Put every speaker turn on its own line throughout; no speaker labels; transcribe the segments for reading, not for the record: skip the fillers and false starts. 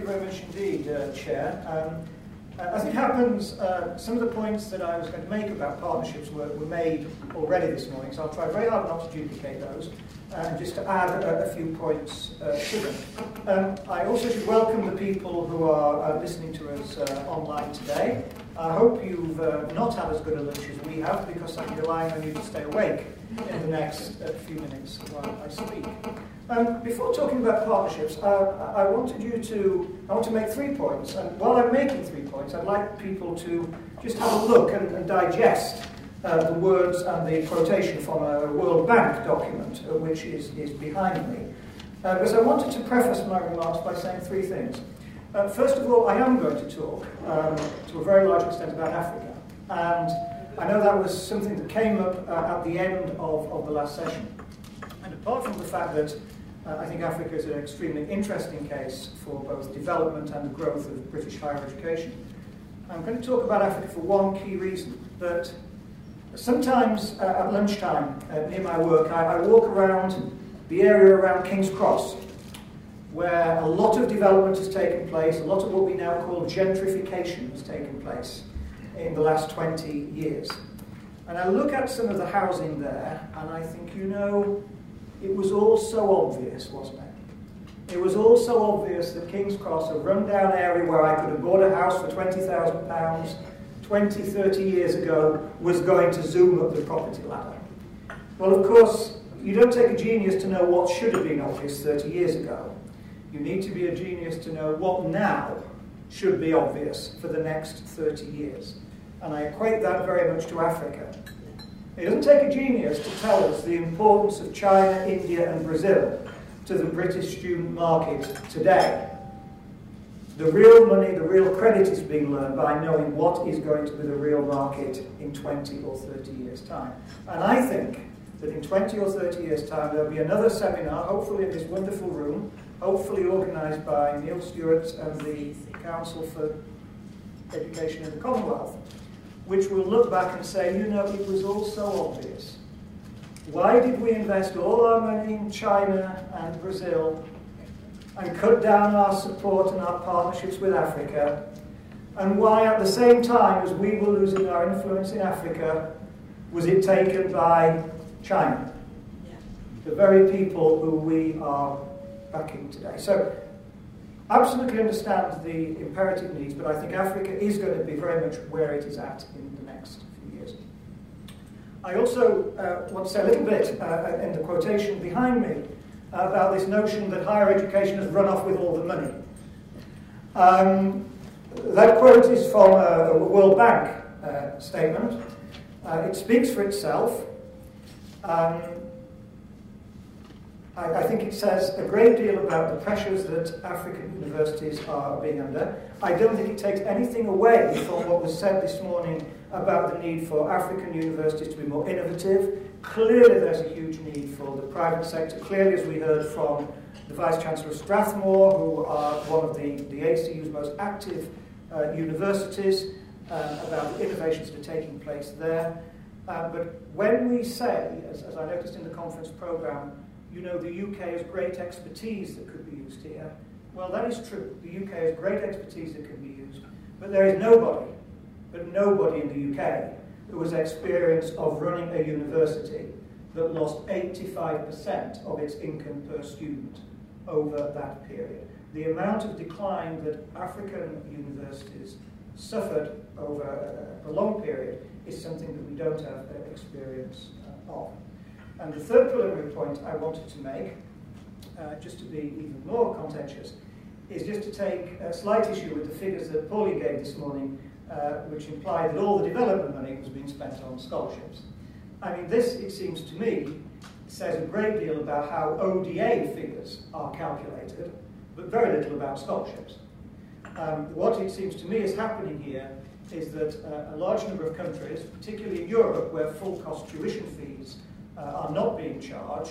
very much indeed, Chair. As it happens, some of the points that I was going to make about partnerships were made already this morning, so I'll try very hard not to duplicate those, and just to add a few points to them. I also should welcome the people who are listening to us online today. I hope you've not had as good a lunch as we have, because I'm relying on you to stay awake in the next few minutes while I speak. Before talking about partnerships, I want to make 3 points, and while I'm making 3 points, I'd like people to just have a look and digest the words and the quotation from a World Bank document, which is behind me. Because I wanted to preface my remarks by saying 3 things. First of all, I am going to talk to a very large extent about Africa, and I know that was something that came up at the end of the last session. And apart from the fact that I think Africa is an extremely interesting case for both development and the growth of British higher education, I'm going to talk about Africa for one key reason, that sometimes at lunchtime near my work, I walk around the area around King's Cross, where a lot of development has taken place, a lot of what we now call gentrification has taken place in the last 20 years. And I look at some of the housing there, and I think, you know, it was all so obvious, wasn't it? It was all so obvious that King's Cross, a run-down area where I could have bought a house for £20,000 20, 30 years ago, was going to zoom up the property ladder. Well, of course, you don't take a genius to know what should have been obvious 30 years ago. You need to be a genius to know what now should be obvious for the next 30 years. And I equate that very much to Africa. It doesn't take a genius to tell us the importance of China, India and Brazil to the British student market today. The real money, the real credit is being learned by knowing what is going to be the real market in 20 or 30 years' time. And I think that in 20 or 30 years' time there'll be another seminar, hopefully in this wonderful room, hopefully organised by Neil Stewart and the Council for Education in the Commonwealth, which will look back and say, you know, it was all so obvious. Why did we invest all our money in China and Brazil and cut down our support and our partnerships with Africa? And why at the same time as we were losing our influence in Africa, was it taken by China? The very people who we are backing today. So, absolutely understand the imperative needs, but I think Africa is going to be very much where it is at in the next few years. I also want to say a little bit in the quotation behind me about this notion that higher education has run off with all the money. That quote is from a World Bank statement. It speaks for itself. I think it says a great deal about the pressures that African universities are being under. I don't think it takes anything away from what was said this morning about the need for African universities to be more innovative. Clearly there's a huge need for the private sector. Clearly, as we heard from the Vice-Chancellor of Strathmore, who are one of the ACU's most active universities, about the innovations that are taking place there. But when we say, as I noticed in the conference programme, you know, the UK has great expertise that could be used here. Well, that is true. The UK has great expertise that can be used, but there is nobody in the UK who has experience of running a university that lost 85% of its income per student over that period. The amount of decline that African universities suffered over a prolonged period is something that we don't have experience of. And the third preliminary point I wanted to make, just to be even more contentious, is just to take a slight issue with the figures that Paulie gave this morning, which implied that all the development money was being spent on scholarships. I mean, this, it seems to me, says a great deal about how ODA figures are calculated, but very little about scholarships. What it seems to me is happening here is that a large number of countries, particularly in Europe, where full-cost tuition fees are not being charged,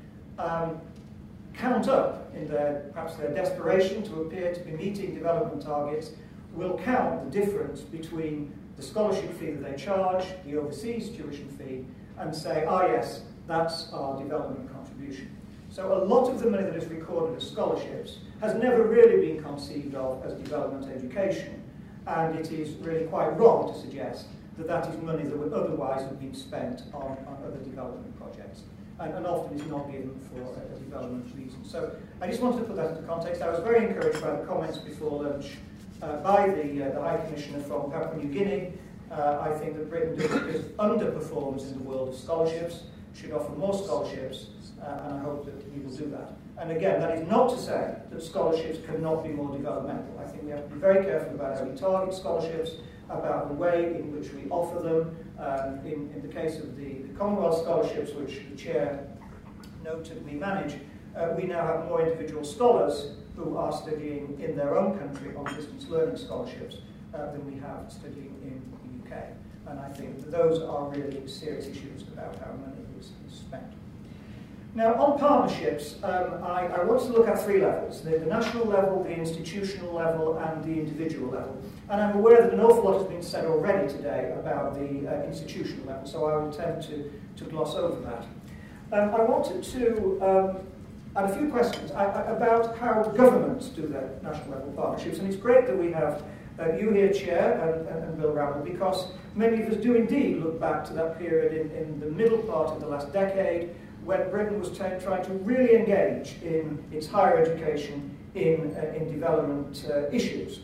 count up in perhaps their desperation to appear to be meeting development targets, will count the difference between the scholarship fee that they charge, the overseas tuition fee, and say, ah yes, that's our development contribution. So a lot of the money that is recorded as scholarships has never really been conceived of as development education, and it is really quite wrong to suggest that that is money that would otherwise have been spent on other development projects, and often is not given for a development reason. So I just wanted to put that into context. I was very encouraged by the comments before lunch by the High Commissioner from Papua New Guinea. I think that Britain underperforms in the world of scholarships, should offer more scholarships, and I hope that he will do that. And again, that is not to say that scholarships cannot be more developmental. I think we have to be very careful about how we target scholarships, about the way in which we offer them. In the case of the Commonwealth scholarships, which the Chair noted we manage, we now have more individual scholars who are studying in their own country on distance learning scholarships than we have studying in the UK. And I think that those are really serious issues about how money is spent. Now, on partnerships, I want to look at three levels: the national level, the institutional level, and the individual level. And I'm aware that an awful lot has been said already today about the institutional level, so I will tend to gloss over that. I wanted to add a few questions about how governments do their national level partnerships, and it's great that we have you here, Chair, and Bill Ramble, because many of us do indeed look back to that period in the middle part of the last decade, when Britain was trying to really engage in its higher education in development issues.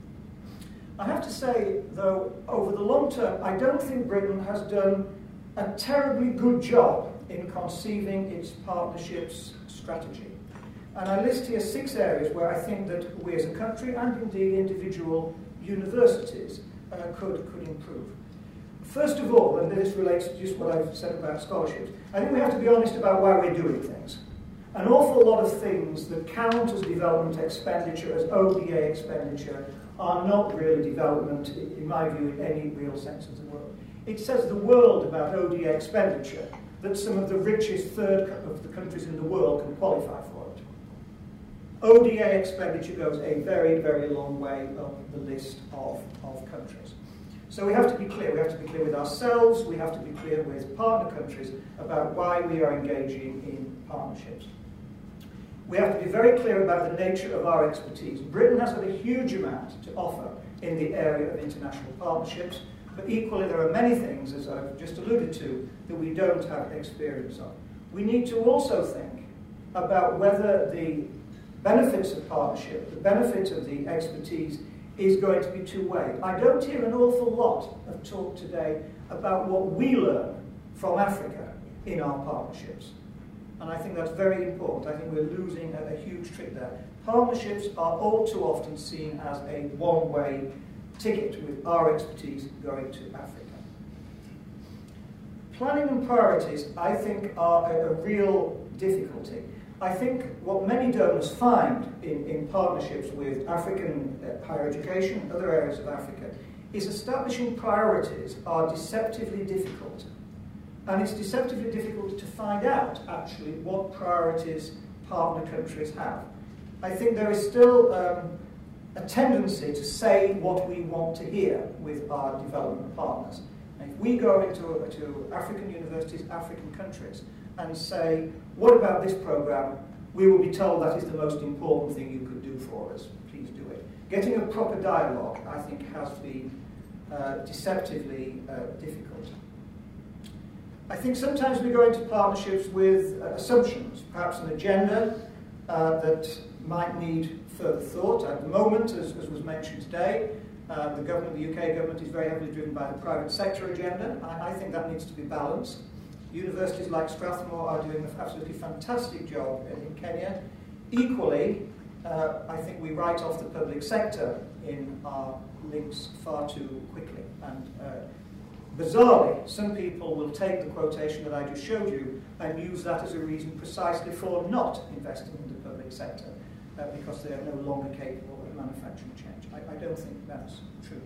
I have to say, though, over the long term, I don't think Britain has done a terribly good job in conceiving its partnerships strategy. And I list here 6 areas where I think that we as a country, and indeed individual universities, could improve. First of all, and this relates to just what I've said about scholarships, I think we have to be honest about why we're doing things. An awful lot of things that count as development expenditure, as ODA expenditure, are not really development, in my view, in any real sense of the word. It says the world about ODA expenditure that some of the richest third of the countries in the world can qualify for it. ODA expenditure goes a very, very long way up the list of countries. So we have to be clear. We have to be clear with ourselves. We have to be clear with partner countries about why we are engaging in partnerships. We have to be very clear about the nature of our expertise. Britain has got a huge amount to offer in the area of international partnerships, but equally there are many things, as I've just alluded to, that we don't have experience of. We need to also think about whether the benefits of partnership, the benefit of the expertise, is going to be two-way. I don't hear an awful lot of talk today about what we learn from Africa in our partnerships. And I think that's very important. I think we're losing a huge trick there. Partnerships are all too often seen as a one-way ticket with our expertise going to Africa. Planning and priorities, I think, are a real difficulty. I think what many donors find in partnerships with African higher education and other areas of Africa is establishing priorities are deceptively difficult. And it's deceptively difficult to find out, actually, what priorities partner countries have. I think there is still a tendency to say what we want to hear with our development partners. And if we go into African universities, African countries, and say, what about this program? We will be told that is the most important thing you could do for us. Please do it. Getting a proper dialogue, I think, has been deceptively difficult. I think sometimes we go into partnerships with assumptions, perhaps an agenda that might need further thought. At the moment, as was mentioned today, the government, the UK government, is very heavily driven by the private sector agenda. I think that needs to be balanced. Universities like Strathmore are doing an absolutely fantastic job in Kenya. Equally, I think we write off the public sector in our links far too quickly. And bizarrely, some people will take the quotation that I just showed you and use that as a reason precisely for not investing in the public sector, because they are no longer capable of manufacturing change. I don't think that's true.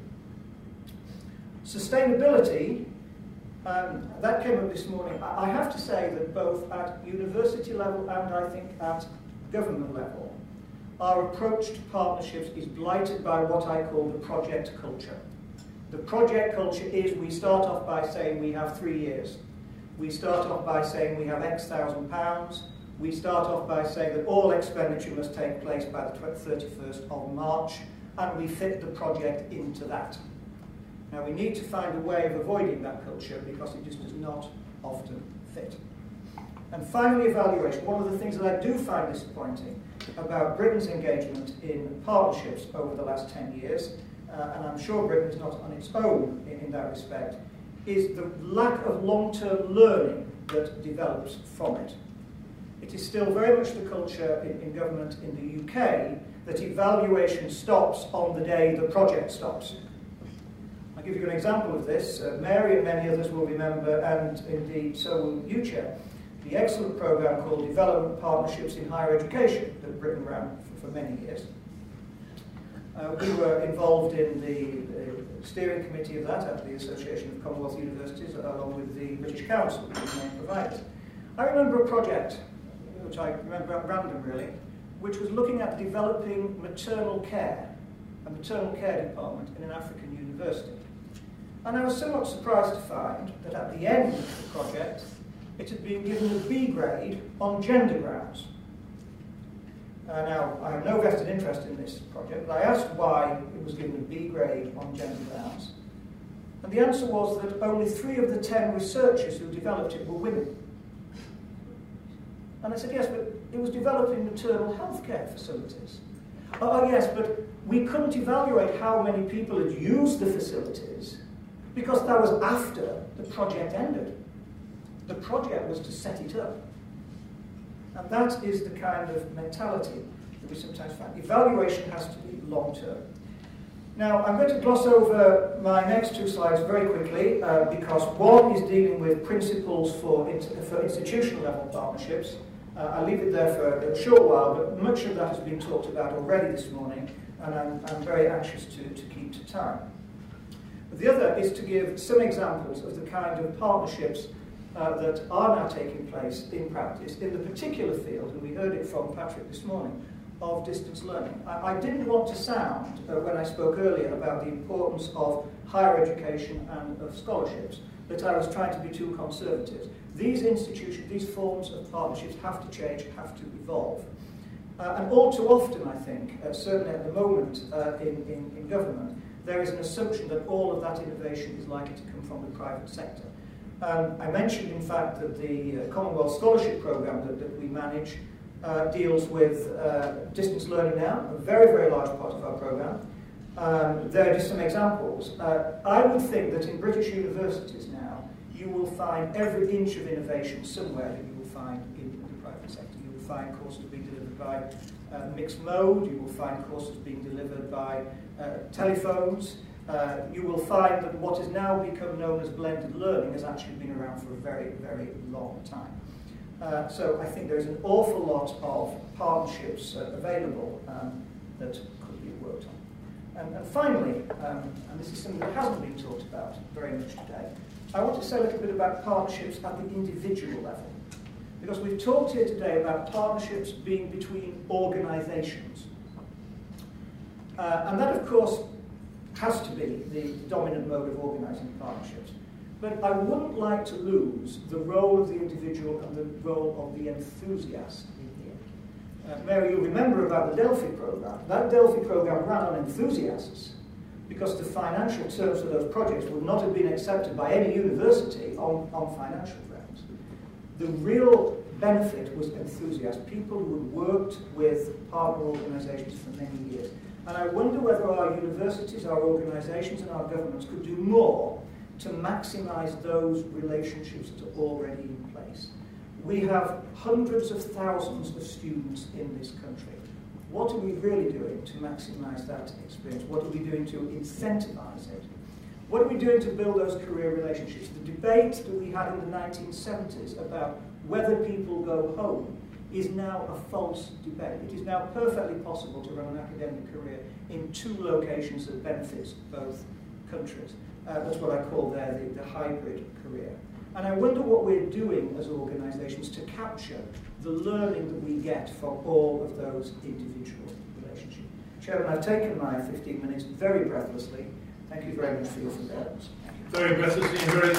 Sustainability, that came up this morning. I have to say that both at university level and I think at government level, our approach to partnerships is blighted by what I call the project culture. The project culture is we start off by saying we have 3 years. We start off by saying we have X thousand pounds. we start off by saying that all expenditure must take place by the 31st of March, and we fit the project into that. Now, we need to find a way of avoiding that culture because it just does not often fit. And finally, evaluation. One of the things that I do find disappointing about Britain's engagement in partnerships over the last 10 years, and I'm sure Britain is not on its own in that respect, is the lack of long-term learning that develops from it. It is still very much the culture in government in the UK that evaluation stops on the day the project stops. I'll give you an example of this. Mary and many others will remember, and indeed so will you, Chair, the excellent programme called Development Partnerships in Higher Education that Britain ran for many years. We were involved in the steering committee of that at the Association of Commonwealth Universities, along with the British Council, the main providers. I remember a project, which I remember at random really, which was looking at developing maternal care, a maternal care department in an African university. And I was somewhat surprised to find that at the end of the project, it had been given a B grade on gender grounds. Now, I have no vested interest in this project, but I asked why it was given a B grade on gender grounds. And the answer was that only 3 of the 10 researchers who developed it were women. And I said, yes, but it was developing maternal health care facilities. Oh, yes, but we couldn't evaluate how many people had used the facilities because that was after the project ended. The project was to set it up. And that is the kind of mentality that we sometimes find. Evaluation has to be long-term. Now, I'm going to gloss over my next 2 slides very quickly because one is dealing with principles for institutional level partnerships. I'll leave it there for a short while, but much of that has been talked about already this morning, and I'm very anxious to keep to time. The other is to give some examples of the kind of partnerships that are now taking place in practice in the particular field, and we heard it from Patrick this morning, of distance learning. I didn't want to sound, when I spoke earlier about the importance of higher education and of scholarships, that I was trying to be too conservative. These institutions, these forms of partnerships have to change, have to evolve. And all too often, I think, certainly at the moment in government, there is an assumption that all of that innovation is likely to come from the private sector. I mentioned, in fact, that the Commonwealth Scholarship Programme that we manage deals with distance learning now, a very, very large part of our programme. There are just some examples. I would think that in British universities now, you will find every inch of innovation somewhere that you will find in the private sector. You will find courses being delivered by mixed mode, you will find courses being delivered by telephones. You will find that what has now become known as blended learning has actually been around for a very, very long time. So I think there's an awful lot of partnerships available that could be worked on. And finally, and this is something that hasn't been talked about very much today, I want to say a little bit about partnerships at the individual level. Because we've talked here today about partnerships being between organisations. And that, of course, has to be the dominant mode of organising partnerships. But I wouldn't like to lose the role of the individual and the role of the enthusiast in here. Mary, you'll remember about the Delphi programme. That Delphi programme ran on enthusiasts because the financial terms of those projects would not have been accepted by any university on financial grounds. The real benefit was enthusiasts, people who had worked with partner organisations for many years. And I wonder whether our universities, our organisations and our governments could do more to maximise those relationships that are already in place. We have hundreds of thousands of students in this country. What are we really doing to maximise that experience? What are we doing to incentivise it? What are we doing to build those career relationships? The debate that we had in the 1970s about whether people go home is now a false debate. It is now perfectly possible to run an academic career in 2 locations that benefits both countries. That's what I call there the hybrid career. And I wonder what we're doing as organisations to capture the learning that we get from all of those individual relationships. Chairman, I've taken my 15 minutes very breathlessly. Thank you very much for your forbearance.
Very breathlessly and very